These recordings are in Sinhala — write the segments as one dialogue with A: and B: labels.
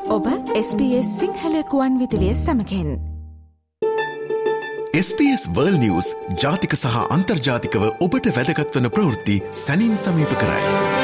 A: ඔබ SBS සිංහල කුවන් විදුලිය සමඟෙන්.
B: SBS World News ජාතික සහ අන්තර්ජාතිකව ඔබට වැදගත් වන ප්‍රවෘත්ති සැනින් සමීප කරයි.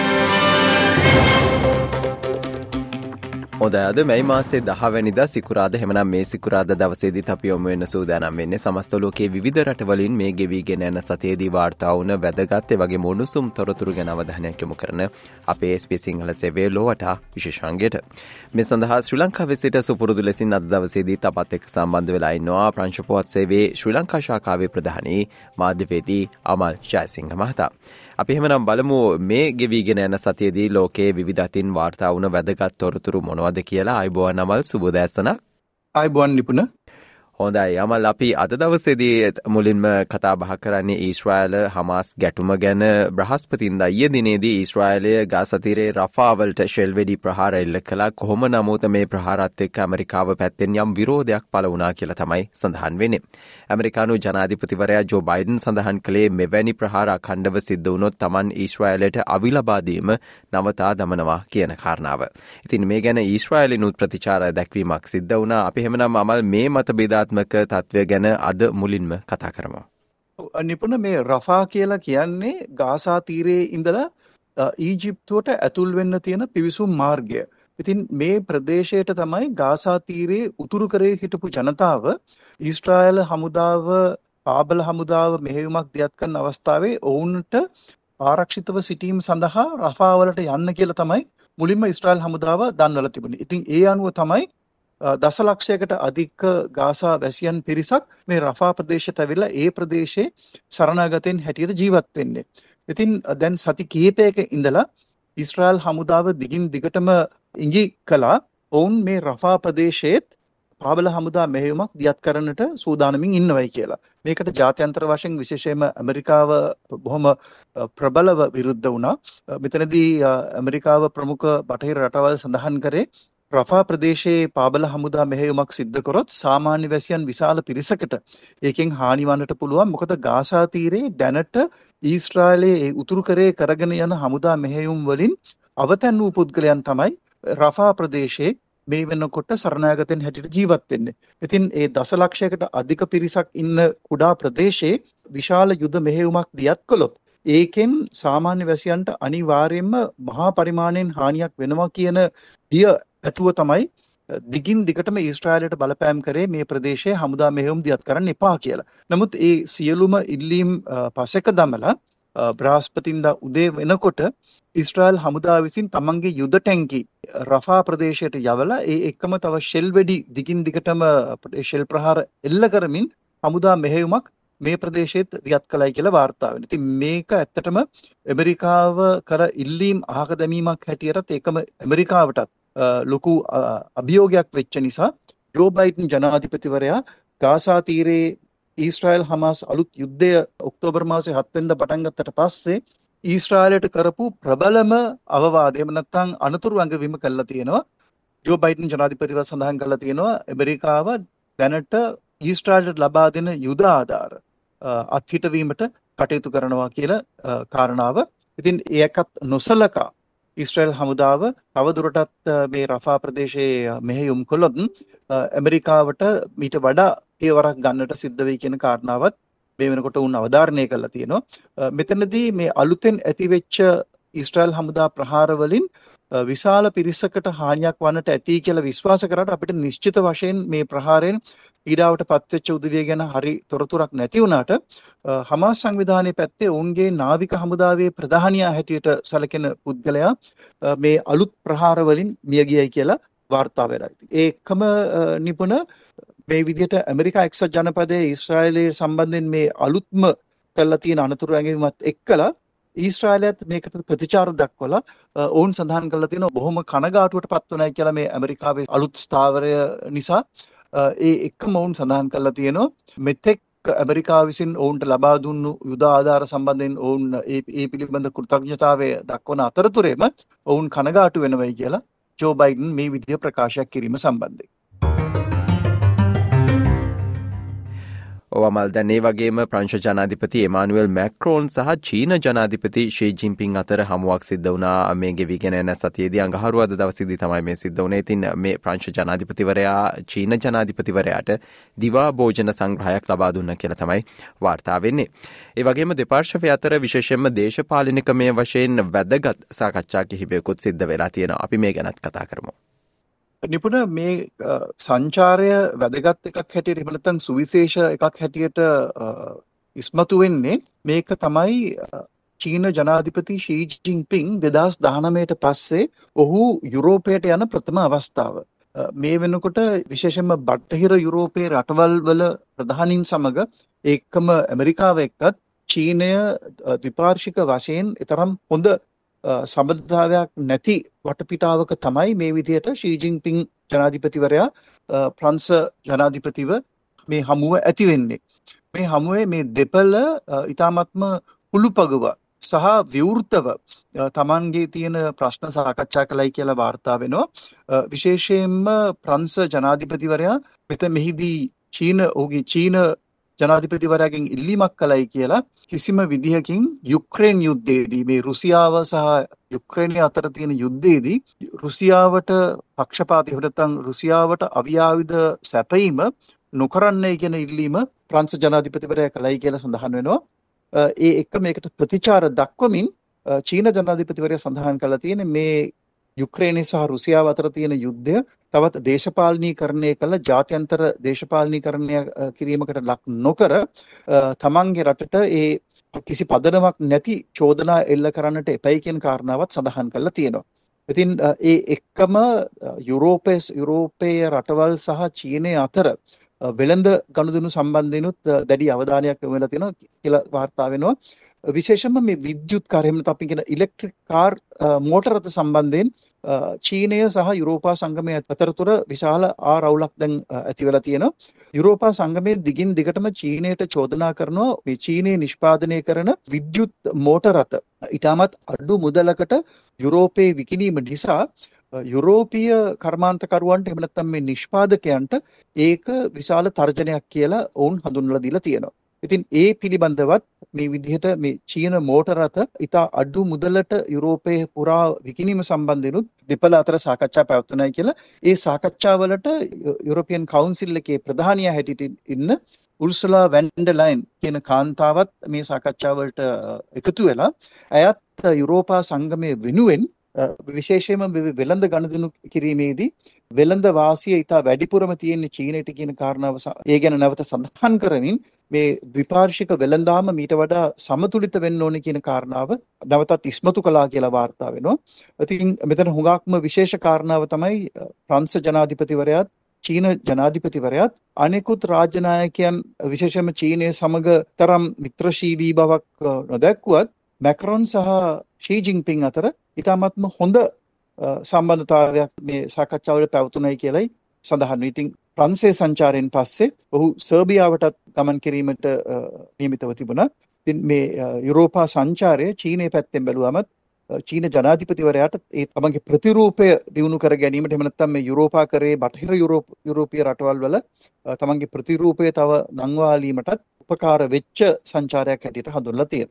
C: ඔදයාද මැයි මාසේ 10 වැනිදා සිකුරාද හෙමනම් මේ සිකුරාද දවසේදීත් අපි යොමු වෙන සූදානම් වෙන්නේ සමස්ත ලෝකයේ විවිධ රටවලින් මේ ගෙවිගෙන යන සතියේදී වාර්තා වුණ වැදගත් ඒ වගේ මොනුසුම් තොරතුරු ගැන අවධානයක් යොමු කරන අපේ SBS සිංහල සේවයේ ලෝවටා විශේෂාංගයට. මේ සඳහා ශ්‍රී ලංකාවේ සිට සුපුරුදු ලෙසින් අද දවසේදීත් අපත් එක්ක සම්බන්ධ වෙලා ඉන්නවා ප්‍රංශ පුවත් සේවයේ ශ්‍රී ලංකා ශාඛාවේ ප්‍රධානී මාධ්‍යවේදී අමල් ජයසිංහ මහතා. අපි එහෙමනම් බලමු මේ ගෙවිගෙන යන සතියේදී ලෝකයේ විවිධ අතින් වාර්තා වුණ වැදගත් තොරතුරු මොනවද කියලා. ආයුබෝවන් අමල්, සුබෝදෑසනක්.
D: ආයුබෝවන් නිපුණ.
C: හොඳයි අමල්, අපි අද දවසේදී මුලින්ම කතා බහ කරන්නේ ඊශ්‍රායල හමාස් ගැටුම ගැන. බ්‍රහස්පතින්දා ඊයේ දිනේදී ඊශ්‍රායලය ගාසා තීරයේ රෆා වලට ෂෙල් වෙඩි ප්‍රහාර එල්ල කළා. කොහොම නමුත් මේ ප්‍රහාරات එක්ක ඇමරිකාව පැත්තෙන් යම් විරෝධයක් පළ වුණා කියලා තමයි සඳහන් වෙන්නේ. ඇමරිකානු ජනාධිපතිවරයා ජෝ බයිඩන් සඳහන් කළේ මෙවැනි ප්‍රහාර අඛණ්ඩව සිද්ධ වුණොත් Taman ඊශ්‍රායලයට අවි ලබා දීම නවතා දමනවා කියන කාරණාව. ඉතින් මේ ගැන ඊශ්‍රායලිනුත් ප්‍රතිචාර දැක්වීමක් සිද්ධ වුණා. අපි එහෙමනම් අමල් මේ මතභේදාත්මක තත්ත්වය ගැන අද මුලින්ම කතා කරමු.
D: නිපුණ, මේ රෆා කියලා කියන්නේ ගාසා තීරයේ ඉඳලා ඊජිප්තුවට ඇතුල් වෙන්න තියෙන පිවිසුම් මාර්ගය. ඉතින් මේ ප්‍රදේශයට තමයි ගාසා තීරයේ උතුරු කරේ හිටපු ජනතාව ඊශ්‍රායල හමුදාව, පාබල හමුදාව මෙහෙයුමක් දියත් කරන අවස්ථාවේ ඔවුන්ට ආරක්ෂිතව සිටීම සඳහා රෆා වලට යන්න කියලා තමයි මුලින්ම ඊශ්‍රායල් හමුදාව දන්වලා තිබුණේ. ඉතින් ඒ අනුව තමයි දසලක්ෂයකට අධික ගාසා වැසියන් පිරිසක් මේ රෆා ප්‍රදේශයට ඇවිල්ලා ඒ ප්‍රදේශයේ සරණාගතෙන් හැටියට ජීවත් වෙන්නේ. ඉතින් දැන් සති කිහිපයක ඉඳලා ඊශ්‍රායල් හමුදාව දිගින් දිගටම ඉඟි කළා ඔවුන් මේ රෆා ප්‍රදේශයේත් පාබල හමුදා මෙහෙයුමක් දියත් කරන්නට සූදානමින් ඉන්නවයි කියලා. මේකට ජාත්‍යන්තර වශයෙන් විශේෂයෙන්ම ඇමරිකාව බොහොම ප්‍රබලව විරුද්ධ වුණා. මෙතනදී ඇමරිකාව ප්‍රමුඛ බටහිර රටවල් සඳහන් කරේ රෆා ප්‍රදේශයේ පාබල හමුදා මෙහෙයුමක් සිද්ධ කරොත් සාමාන්‍ය වැසියන් විශාල පිරිසකට ඒකෙන් හානි වන්නට පුළුවන්. මොකද ගාසා තීරයේ දැනට ඊශ්‍රායලයේ උතුරු කරේ කරගෙන යන හමුදා මෙහෙයුම් වලින් අවතැන් වූ පුද්ගලයන් තමයි රෆා ප්‍රදේශයේ මේ වෙනකොට සරණාගතෙන් හැටියට ජීවත් වෙන්නේ. ඉතින් ඒ දසලක්ෂයකට අධික පිරිසක් ඉන්න කුඩා ප්‍රදේශයේ විශාල යුද මෙහෙයුමක් දියත් කළොත් ඒකෙන් සාමාන්‍ය වැසියන්ට අනිවාර්යයෙන්ම මහා පරිමාණයෙන් හානියක් වෙනවා කියන බිය ඇතුව තමයි දිගින් දිගටම ඊශ්‍රායලයට බලපෑම් කරේ මේ ප්‍රදේශයේ හමුදා මෙහෙයුම් දියත් කරන්න එපා කියලා. නමුත් ඒ සියලුම ඉල්ලීම් පසෙක දමලා බ්‍රහස්පතින්දා උදේ වෙනකොට ඊශ්‍රායල් හමුදාව විසින් තමන්ගේ යුද ටැංකි රෆා ප්‍රදේශයට යවලා ඒ එක්කම තව ෂෙල් වෙඩි දිගින් දිගටම ෂෙල් ප්‍රහාර එල්ල කරමින් හමුදා මෙහෙයුමක් මේ ප්‍රදේශයේත් දියත් කළයි කියලා වාර්තා වෙනවා. ඉතින් මේක ඇත්තටම ඇමරිකාව කර ඉල්ලීම් අහක දැමීමක් හැටියටත් ඒකම ඇමරිකාවටත් ලොකු අභියෝගයක් වෙච්ච නිසා ජෝ බයිඩන් ජනාධිපතිවරයා ගාසා තීරයේ ඊශ්‍රායල් හමාස් අලුත් යුද්ධය ඔක්තෝබර් මාසේ 7 වෙනිදා පටන් ගත්තට පස්සේ ඊශ්‍රායලයට කරපු ප්‍රබලම අවවාදය එහෙම නැත්නම් අනතුරු අඟවීම කළා තියෙනවා. ජෝ බයිඩන් ජනාධිපතිවරයා සඳහන් කළා තියෙනවා ඇමරිකාව දැනට ඊශ්‍රායලට ලබා දෙන යුද ආධාර අත්හිටවීමට කටයුතු කරනවා කියලා කාරණාව. ඉතින් ඒකත් නොසලකා ඊශ්‍රායල් හමුදාව තවදුරටත් මේ රෆා ප්‍රදේශයේ මෙහෙයුම් කළොත් ඇමරිකාවට මීට වඩා ඒවරක් ගන්නට සිද්ධ වෙයි කියන කාරණාවත් මේ වෙනකොට උන් අවධාරණය කරලා තියෙනවා. මෙතනදී මේ අලුතෙන් ඇතිවෙච්ච ඊශ්‍රායල් හමුදා ප්‍රහාර වලින් විශාල පිරිසකට හානියක් වන්නට ඇති කියලා විශ්වාස කරාට අපිට නිශ්චිත වශයෙන් මේ ප්‍රහාරයෙන් පීඩාවට පත්වෙච්ච උදවිය ගැන හරි තොරතුරක් නැති වුණාට හමාස් සංවිධානයේ පැත්තේ ඔවුන්ගේ නාවික හමුදාවේ ප්‍රධානියා හැටියට සැලකෙන පුද්ගලයා මේ අලුත් ප්‍රහාර වලින් මිය ගියයි කියලා වාර්තා වෙලා ඉතින් ඒකම නිපුණ මේ විදිහට ඇමරිකා එක්සත් ජනපදයේ ඊශ්‍රායලයේ සම්බන්ධයෙන් මේ අලුත්ම කළා තියෙන අනතුරු ඇඟවීමත් එක්කලා ඊශ්‍රායලයත් මේකට ප්‍රතිචාර දක්වලා ඔවුන් සඳහන් කළා තියෙනවා බොහොම කනගාටුවට පත් වුණායි කියලා මේ ඇමරිකාවේ අලුත් ස්ථාවරය නිසා. ඒ එක්කම ඔවුන් සඳහන් කළා තියෙනවා මෙතෙක් ඇමරිකාව විසින් ඔවුන්ට ලබා දුන්නු යුද ආධාර සම්බන්ධයෙන් ඔවුන් ඒ පිළිබඳ කෘතඥතාවය දක්වන අතරතුරේම ඔවුන් කනගාටු වෙනවයි කියලා ජෝ බයිඩන් මේ විදිය ප්‍රකාශයක් කිරීම සම්බන්ධයෙන්.
C: ඔවමල් දැන් ඒ වගේම ප්‍රංශ ජනාධිපති එමානුවෙල් මැක්‍රෝන් සහ චීන ජනාධිපති ෂී ජින්පින් අතර හමුවක් සිද්ධ වුණා මේ ගෙවිගෙන යන සතියේදී අඟහරුවාදා දවසේදී තමයි මේ සිද්ධ වුණේ. ඉතින් මේ ප්‍රංශ ජනාධිපතිවරයා චීන ජනාධිපතිවරයාට දිවා භෝජන සංග්‍රහයක් ලබා දුන්නා කියලා තමයි වාර්තා වෙන්නේ. ඒ වගේම දෙපාර්ශ්වය අතර විශේෂයෙන්ම දේශපාලනිකමය වශයෙන් වැදගත් සාකච්ඡා කිහිපයකුත් සිද්ධ වෙලා තියෙනවා. අපි මේ ගැනත් කතා කරමු.
D: නිපුණ මේ සංචාරය වැදගත් එකක් හැටියට එහෙම නැත්නම් සුවිශේෂ එකක් හැටියට ඉස්මතු වෙන්නේ මේක තමයි චීන ජනාධිපති ෂී ජින්පින් 2019ට පස්සේ ඔහු යුරෝපයට යන ප්‍රථම අවස්ථාව. මේ වෙනකොට විශේෂයෙන්ම බටහිර යුරෝපයේ රටවල් වල ප්‍රධානීන් සමග ඒකම ඇමරිකාව එක්කත් චීනය ද්විපාර්ශ්වික වශයෙන් තරම් හොඳ සම්බන්ධතාවයක් නැති වටපිටාවක තමයි මේ විදිහට ෂී ජින්පින් ජනාධිපතිවරයා ප්‍රංශ ජනාධිපතිව මේ හමුව ඇති වෙන්නේ. මේ හමුවේ මේ දෙපළ ඊ타මත්ම කුළුපගව සහ විවෘතව තමන්ගේ තියෙන ප්‍රශ්න සාකච්ඡා කළයි කියලා වාර්තා වෙනවා. විශේෂයෙන්ම ප්‍රංශ ජනාධිපතිවරයා මෙහිදී ඔහුගේ චීන ජනාධිපතිවරයාගෙන් ඉල්ලීමක් කළයි කියලා කිසිම විදිහකින් යුක්‍රේන් යුද්ධයේදී මේ රුසියාව සහ යුක්‍රේනය අතර තියෙන යුද්ධයේදී රුසියාවට පක්ෂපාතී නැත්නම් රුසියාවට අවියාවිද සැපයීම නොකරන්නයි කියන ඉල්ලීම ප්‍රංශ ජනාධිපතිවරයා කළයි කියලා සඳහන් වෙනවා. ඒ එක්ක මේකට ප්‍රතිචාර දක්වමින් චීන ජනාධිපතිවරයා සඳහන් කළා තියෙන්නේ මේ යුක්‍රේනය සහ රුසියාව අතර තියෙන යුද්ධය තවත් දේශපාලනීකරණය කළ ජාත්‍යන්තර දේශපාලනීකරණය කිරීමකට ලක් නොකර තමන්ගේ රටට ඒ කිසි පදනමක් නැති චෝදනා එල්ල කරන්නට එපයි කියන කාරණාවත් සඳහන් කරලා තියෙනවා. ඉතින් ඒ එක්කම යුරෝපයේ රටවල් සහ චීනය අතර වෙළඳ ගනුදෙනු සම්බන්ධයෙන්ුත් දැඩි අවධානයක් යොමු වෙලා තියෙනවා කියලා වාර්තා වෙනවා. විශේෂයෙන්ම මේ විද්‍යුත් කාර් එහෙම නැත්නම් අපි කියන ඉලෙක්ට්‍රික් කාර් මෝටර රථ සම්බන්ධයෙන් චීනය සහ යුරෝපා සංගමය අතරතුර විශාල ආරවුලක් දැන් ඇති වෙලා තියෙනවා. යුරෝපා සංගමයේ දිගින් දිගටම චීනයට චෝදනා කරනවා මේ චීනයේ නිෂ්පාදනය කරන විද්‍යුත් මෝටර රථ ඊටමත් අඩු මුදලකට යුරෝපයේ විකිණීම නිසා යුරෝපීය කර්මාන්තකරුවන්ට එහෙම නැත්නම් මේ නිෂ්පාදකයන්ට ඒක විශාල තර්ජනයක් කියලා ඔවුන් හඳුන්වලා දීලා තියෙනවා. ඉතින් ඒ පිළිබඳවත් මේ විදිහට මේ චීන මෝටර රථ ඉතා අඩු මුදලට යුරෝපයේ පුරා විකිණීම සම්බන්ධෙනුත් දෙපළ අතර සාකච්ඡා පැවැත්වුණයි කියලා ඒ සාකච්ඡාවලට යුරෝපියන් කවුන්සිල් එකේ ප්‍රධානියා හැටියට ඉන්න උර්සුලා වැන් ඩර් ලයන් කියන කාන්තාවත් මේ සාකච්ඡාවලට එකතු වෙලා ඇයත් යුරෝපා සංගමයේ වෙනුවෙන් විශේෂයෙන්ම වෙළඳ ගනුදෙනු කිරීමේදී වෙළඳ වාසිය ඉතා වැඩිපුරම තියෙන චීනයට කියන කාරණාව ඒ ගැන නැවත සඳහන් කරමින් මේ ද්විපාර්ශ්වික වෙළඳාම මීට වඩා සමතුලිත වෙන්න ඕනේ කියන කාරණාව නැවතත් ඉස්මතු කළා කියලා වාර්තා වෙනවා. ඉතින් මෙතන හුඟක්ම විශේෂ කාරණාව තමයි ප්‍රංශ ජනාධිපතිවරයාත් චීන ජනාධිපතිවරයාත් අනෙකුත් රාජ්‍ය නායකයන් විශේෂයෙන්ම චීනය සමග තරම් මිත්‍රශීලී බවක් නොදැක්ුවත් මැක්‍රොන් සහ ෂී ජින්පින් අතර ඉතාමත්ම හොඳ සම්බන්ධතාවයක් මේ සාකච්ඡාවල පැවතුණයි කියලයි සඳහන් වෙන්නේ. ඉතින් ප්‍රංශයේ සංචාරයෙන් පස්සේ ඔහු සර්බියාවටත් ගමන් කිරීමට නියමිතව තිබුණා. ඉතින් මේ යුරෝපා සංචාරය චීනයේ පැත්තෙන් බැලුවමත් චීන ජනාධිපතිවරයාට ඒ තමන්ගේ ප්‍රතිරූපය දියුණු කර ගැනීමට එහෙම නැත්නම් මේ යුරෝපා කරේ බටහිර යුරෝපීය රටවල් වල තමන්ගේ ප්‍රතිරූපය තව නංවාලීමටත් උපකාර වෙච්ච සංචාරයක් හැටියට හඳුන්වලා තියෙනවා.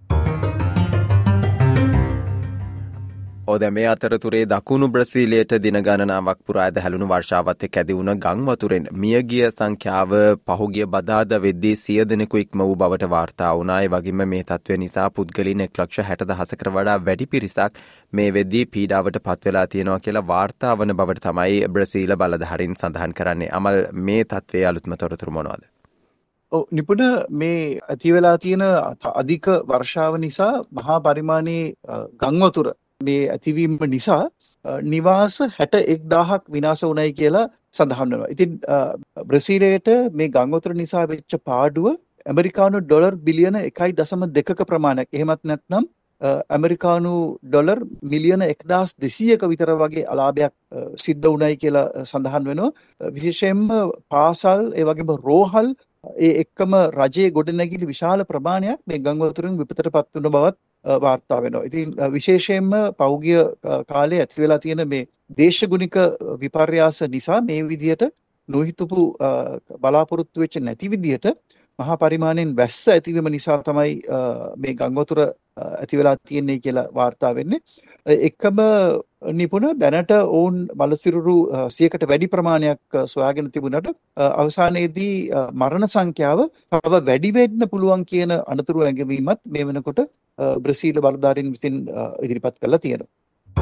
C: ඔද මේ අතරතුරේ දකුණු බ්‍රසීලයට දින ගණනාවක් පුරා ඇදහැළුණු වර්ෂාවත් එක්ක ඇති වුණ ගම් වතුරෙන් මියගිය සංඛ්‍යාව පහුගිය බදාදා වෙද්දී 100 දෙනෙකු ඉක්ම වූ බවට වාර්තා වුණා. ඒ වගේම මේ තත්ත්වය නිසා පුද්ගලයන් 1,60,000කට වඩා වැඩි පිරිසක් මේ වෙද්දී පීඩාවට පත් වෙලා තියෙනවා කියලා වාර්තා වන බවට තමයි බ්‍රසීල බලධාරීන් සඳහන් කරන්නේ. අමල් මේ තත්ත්වයේ අලුත්ම තොරතුරු මොනවද?
D: නිපුණ මේ ඇති වෙලා තියෙන අධික වර්ෂාව නිසා මහා පරිමාණයේ ගම් වතුර මේ ඇතිවීම නිසා නිවාස 61,000ක් විනාශ වුණයි කියලා සඳහන් වෙනවා. ඉතින් බ්‍රසීලයට මේ ගම් වතුර නිසා වෙච්ච පාඩුව ඇමරිකානු ඩොලර් බිලියන 1.2ක ප්‍රමාණයක්. එහෙමත් නැත්නම් ඇමරිකානු ඩොලර් මිලියන 1,200ක විතර වගේ අලාභයක් සිද්ධ වුණයි කියලා සඳහන් වෙනවා. විශේෂයෙන්ම පාසල් ඒ වගේම රෝහල් ඒ එක්කම රජයේ ගොඩනැගිලි විශාල ප්‍රමාණයක් මේ ගම් වතුරෙන් විපතටපත් වුණ බවත් වාර්තා වෙනවා. ඉතින් විශේෂයෙන්ම පෞගිය කාලේ ඇති වෙලා තියෙන මේ දේශගුණික විපර්යාස නිසා මේ විදියට නොහිතපු බලාපොරොත්තු වෙච්ච නැති විදියට මහා පරිමාණයෙන් වැස්ස ඇතිවීම නිසා තමයි මේ ගංගවතුර ඇති වෙලා තියෙන්නේ කියලා වාර්තා වෙන්නේ. එකම නිපුණ දැනට ඔවුන් මලසිරුරු 100කට වැඩි ප්‍රමාණයක් සොයාගෙන තිබුණට අවසානයේදී මරණ සංඛ්‍යාව තව වැඩි වෙන්න පුළුවන් කියන අනතුරු ඇඟවීමත් මේ වෙනකොට බ්‍රසීල් බලධාරීන් විසින් ඉදිරිපත් කරලා තියෙනවා.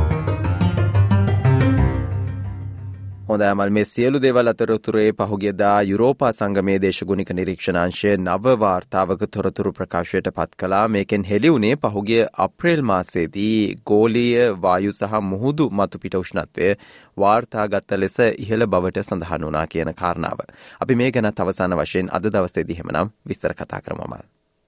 C: හොඳ ඇමල් මේ සියලු දේවල් අතරතුරේ පහුගියදා යුරෝපා සංගමයේ දේශගුණික නිරීක්ෂණාංශය නව වාර්තාවක තොරතුරු ප්‍රකාශයට පත් කළා. මේකෙන් හෙළි වුණේ පහුගිය අප්‍රේල් මාසයේදී ගෝලීය වායු සහ මුහුදු මතුපිට උෂ්ණත්වය වාර්තාගත ලෙස ඉහළ බවට සඳහන් වුණා කියන කාරණාව. අපි මේ ගැනත් අවසාන වශයෙන් අද දවසේදී එහෙමනම් විස්තර කතා කරමු අමල්.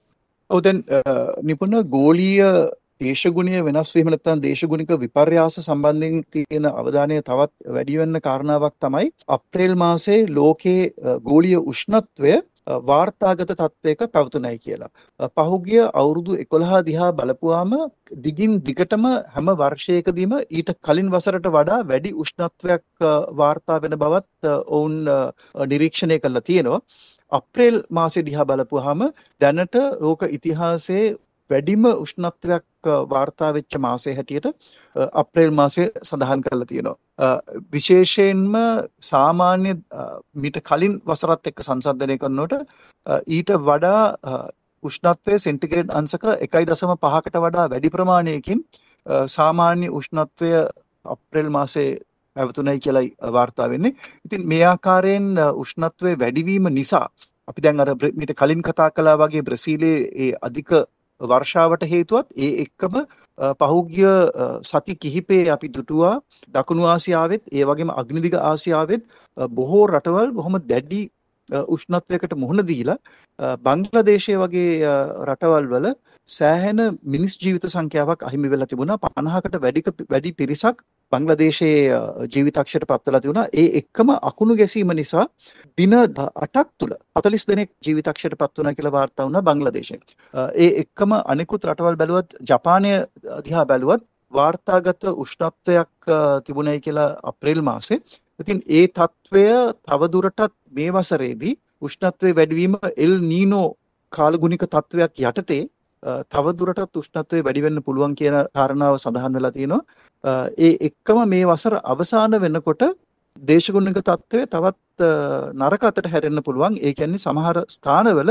D: ඔව් දැන් නිපුණ ගෝලීය දේශගුණීය වෙනස් වීම නැත්නම් දේශගුණික විපර්යාස සම්බන්ධයෙන් තියෙන අවධානය තවත් වැඩි වෙන්න කාරණාවක් තමයි අප්‍රේල් මාසයේ ලෝකයේ ගෝලීය උෂ්ණත්වය වාර්තාගත තත්වයක පැවතුණයි කියලා. පහුගිය අවුරුදු 11 දිහා බලපුවාම දිගින් දිගටම හැම වර්ෂයකදීම ඊට කලින් වසරට වඩා වැඩි උෂ්ණත්වයක් වාර්තා වෙන බවත් ඔවුන් නිරීක්ෂණය කළා තියෙනවා. අප්‍රේල් මාසයේ දිහා බලපුවාම දැනට ලෝක ඉතිහාසයේ වැඩිම උෂ්ණත්වයක් වාර්තා වෙච්ච මාසයේ හැටියට අප්‍රේල් මාසයේ සඳහන් කරලා තියෙනවා. විශේෂයෙන්ම සාමාන්‍ය මීට කලින් වසරත් එක්ක සංසන්දනය කරනකොට ඊට වඩා උෂ්ණත්වය සෙන්ටිග්‍රේඩ් අංශක 1.5කට වඩා වැඩි ප්‍රමාණයකින් සාමාන්‍ය උෂ්ණත්වය අප්‍රේල් මාසයේ පැවතුණයි කියලා වාර්තා වෙන්නේ. ඉතින් මේ ආකාරයෙන් උෂ්ණත්වයේ වැඩිවීම නිසා අපි දැන් අර මීට කලින් කතා කළා වගේ බ්‍රසීලයේ ඒ අධික වර්ෂාවට හේතුවත් ඒ එක්කම පහුගිය සති කිහිපේ අපි දුටුවා දකුණු ආසියාවෙත් ඒ වගේම අග්නිදිග ආසියාවෙත් බොහෝ රටවල් බොහොම දැඩි උෂ්ණත්වයකට මුහුණ දීලා බංග්ලාදේශය වගේ රටවල් වල සෑහෙන මිනිස් ජීවිත සංඛ්‍යාවක් අහිමි වෙලා තිබුණා. 50කට වැඩි පිරිසක් බංග්ලාදේශයේ ජීවිතක්ෂයට පත් වෙලා තිබුණා. ඒ එක්කම අකුණු ගැසීම නිසා දින 8ක් තුල 40 දෙනෙක් ජීවිතක්ෂයට පත් වුණා කියලා වාර්තා වුණා බංග්ලාදේශයේ. ඒ එක්කම අනෙකුත් රටවල් බැලුවත් ජපානය දිහා බැලුවත් වාර්තාගත උෂ්ණත්වයක් තිබුණයි කියලා අප්‍රේල් මාසේ. ඉතින් ඒ තත්වය තවදුරටත් මේ වසරේදී උෂ්ණත්වයේ වැඩිවීම එල් නීනෝ කාලගුණික තත්වයක් යටතේ තවදුරටත් උෂ්ණත්වයේ වැඩි වෙන්න පුළුවන් කියන කාරණාව සඳහන් වෙලා තියෙනවා. ඒ එක්කම මේ වසර අවසාන වෙනකොට දේශගුණික තත්වය තවත් නරක අතට හැරෙන්න පුළුවන්. ඒ කියන්නේ සමහර ස්ථානවල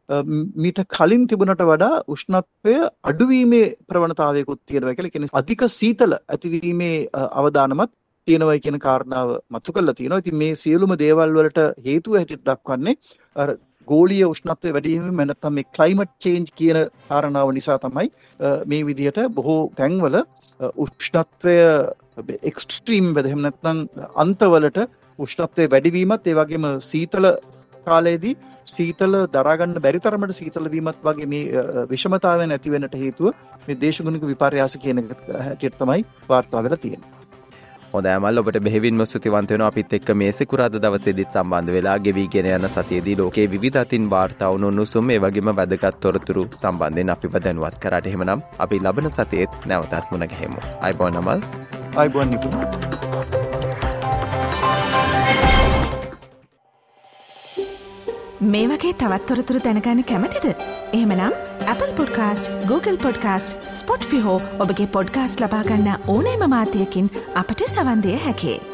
D: මීට කලින් තිබුණට වඩා උෂ්ණත්වය අඩුවීමේ ප්‍රවණතාවයකුත් තියෙනවා කියලා. කියන්නේ අධික සීතල ඇතිවීමේ අවදානමත් තියෙනවා කියන කාරණාව මතු කරලා තියෙනවා. ඉතින් මේ සියලුම දේවල් වලට හේතුව හැටියට දක්වන්නේ අර ගෝලීය උෂ්ණත්වය වැඩි වීම නැත්නම් මේ climate change කියන කාරණාව නිසා තමයි මේ විදිහට බොහෝ තැන්වල උෂ්ණත්වය එක්ස්ට්‍රීම් වෙද එහෙම නැත්නම් අන්තවලට උෂ්ණත්වය වැඩිවීමත් ඒ වගේම සීතල කාලයේදී සීතල දරා ගන්න බැරි තරමට සීතල වීමත් වගේ මේ විෂමතාවයන් ඇති වෙන්නට හේතුව මේ දේශගුණික විපර්යාස කියන හැටියට තමයි වාර්තා වෙලා තියෙන්නේ.
C: හොඳ ඇමල් ඔබට බෙහෙවින්ම ස්තුතිවන්ත වෙනවා අපිත් එක්ක මේ සිකුරාදා දවසේදීත් සම්බන්ධ වෙලා ගෙවිගෙන යන සතියේදී ලෝකයේ විවිධ අතින් වාර්තා වුණු උණුසුම් ඒ වගේම වැදගත් තොරතුරු සම්බන්ධයෙන් අපිව දැනුවත් කරාට එහෙමනම් අපි ලබන සතියේත් නැවතත් මුණ ගැහෙමු. අයබෝන් අමල්.
D: අයබෝන් නිපුණ.
A: මේ වගේ තවත් තොරතුරු දැනගන්න කැමතිද? එහෙමනම් Apple Podcast, Google Podcast, Spotify හෝ ඔබගේ පොඩ්කාස්ට් ලබා ගන්න ඕනෑම මාධ්‍යයකින් අපට සවන් දෙන්න හැකියි.